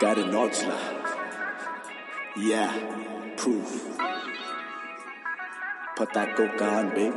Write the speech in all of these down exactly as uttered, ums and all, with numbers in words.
Got an Oxla. Yeah, proof. Put that coke on, baby.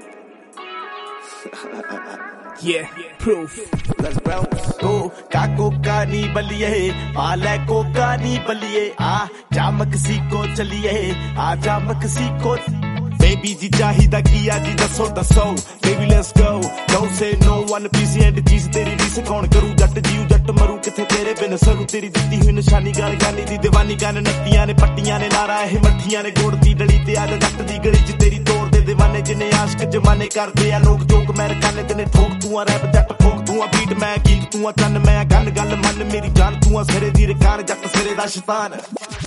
Yeah, proof. Let's bounce. कोका कोका नी बलिए पाले कोका नी बलिए आ जा मक्सिको चलिए आ जा मक्सिको बेबी जी चाहिदा किया जी दसो दसो baby let's go don't say no one PC and cheese तेरी रीस कौन करू जट जीव जट मरू किथे तेरे बिन सरू तेरी दित्ती हुई निशानी गाल गानी दी दीवानी गान नत्तियां ने पट्टियां ने नारा है मट्ठियां ने गोड़ दी डली ते आ जट दी गली च तेरी तोड़ दे दीवाने जिने आशिक जमाने करदे आ लोग जोक मैं काने ते ने ठोक तू आ रैप जट ठोक तू आ बीट मैं गीत तू आ चन्न मैं गल गल मन मेरी जान तू आ सिरे दी रकान जट सिरे दा शैतान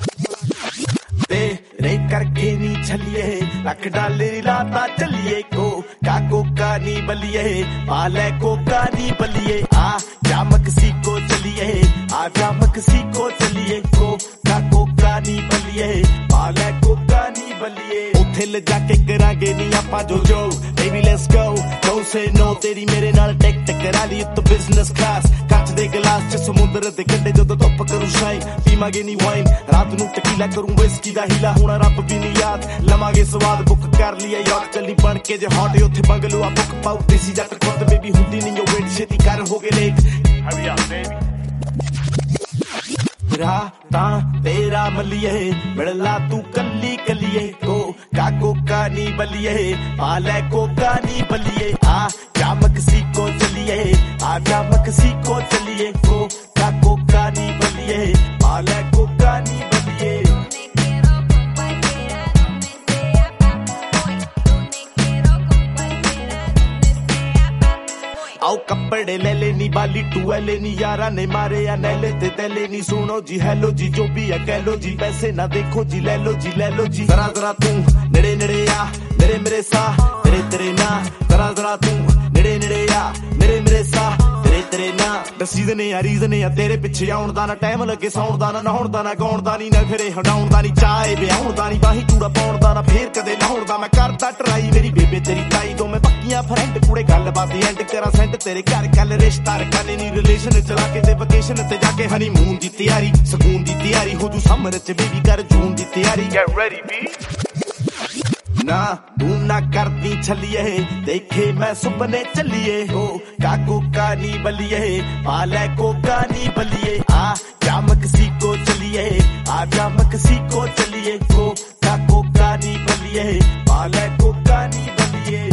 तेरे करके नी छलिए लख डाले लाता चलिए को का कोका नी बलिए पाले कोका नी बलिए आ जा मक्सिको चलिए आ जा मक्सिको चलिए को का कोका नी बलिए पाले कोका नी बलिए उथे ले जाके करांगे नी आपा जो जो baby let's go don't say no तेरी मेरे नाल टेक टेक करा ली तो बिजनेस क्लास ਕੱਚ ਦੇ ਗਲਾਸ ਚ ਸਮੁੰਦਰ ਦੇ ਕੰਢੇ ਜਦੋਂ ਧੁੱਪ ਕਰੂ ਸ਼ਾਈਨ ਪੀਵਾਂਗੇ ਨੀ ਵਾਈਨ ਰਾਤ ਨੂੰ ਟਕੀਲਾ ਕਰੂੰ ਵਿਸਕੀ ਦਾ ਹੀਲਾ ਹੋਣਾ ਰੱਬ ਵੀ ਨਹੀਂ ਯਾਦ ਲਵਾਂਗੇ ਸਵਾਦ ਬੁੱਕ ਕਰ ਲਿਆ ਯਾਰ ਚੱਲੀ ਬਣ ਕੇ ਜੇ ਹੌਟ ਉੱਥੇ ਬੰਗਲੂ ਆ ਬੁੱਕ ਪਾਉ ਦੇਸੀ ਜੱਟ ਖੁਦ ਬੇਬੀ ਹੁੰਦੀ ਨਹੀਂ ਉਹ ਵੇਟ ਛੇਤੀ ਕਰ ਹੋ ਗਏ ਲੇਟ ਹਰੀ ਅਪ ਬੇਬੀ राता तेरा मलिए मिलला तू कली कलिए को का कोका नी बलिए पाले कोका नी बलिए आ जा मक्सिको चलिए आ जा मक्सिको चलिए को का कोका नी बलिए पाले कोका नी बलिए आओ कपड़े ले लेनी बाली टूएले नी यारा ने मारे या नैले ते तैले नी सुनो जी हेलो जी जो भी है कह लो जी पैसे ना देखो जी ले लो जी ले लो जी जरा जरा तू नेड़े नेड़े आ मेरे मेरे सा तेरे तेरे ना जरा जरा तू नेड़े नेड़े आ मेरे मेरे सा तेरे तेरे ना दसी दे ने या रीज़न या तेरे पिछे आउण दा ना टाइम लगे सौण दा ना नहाउण दा ना गाउण दा नी ना फिरे हटाउण दा नी चाहे ब्याहुण दा नी बाही कूड़ा पाउण दा ना फेर कदे लाउण दा मैं करदा ट्राई मेरी बेबे तेरी ताई तो मैं पक्कियां फ्रेंड कुड़े गल बात एंड करा सेंट तेरे घर कल रिश्ता रखने नी रिलेशन चला के ते वेकेशन ते जाके हनीमून दी तैयारी सकून दी तैयारी हो जू समर च बेबी कर जून दी तैयारी गेट रेडी बी ना तू ना करती छलिए देखे मैं सुपने चलिए हो का कोका नी बलिए पाले कोका नी बलिए आ जा मक्सिको चलिए आ जा मक्सिको चलिए को का कोका नी बलिए पाले कोका नी बलिए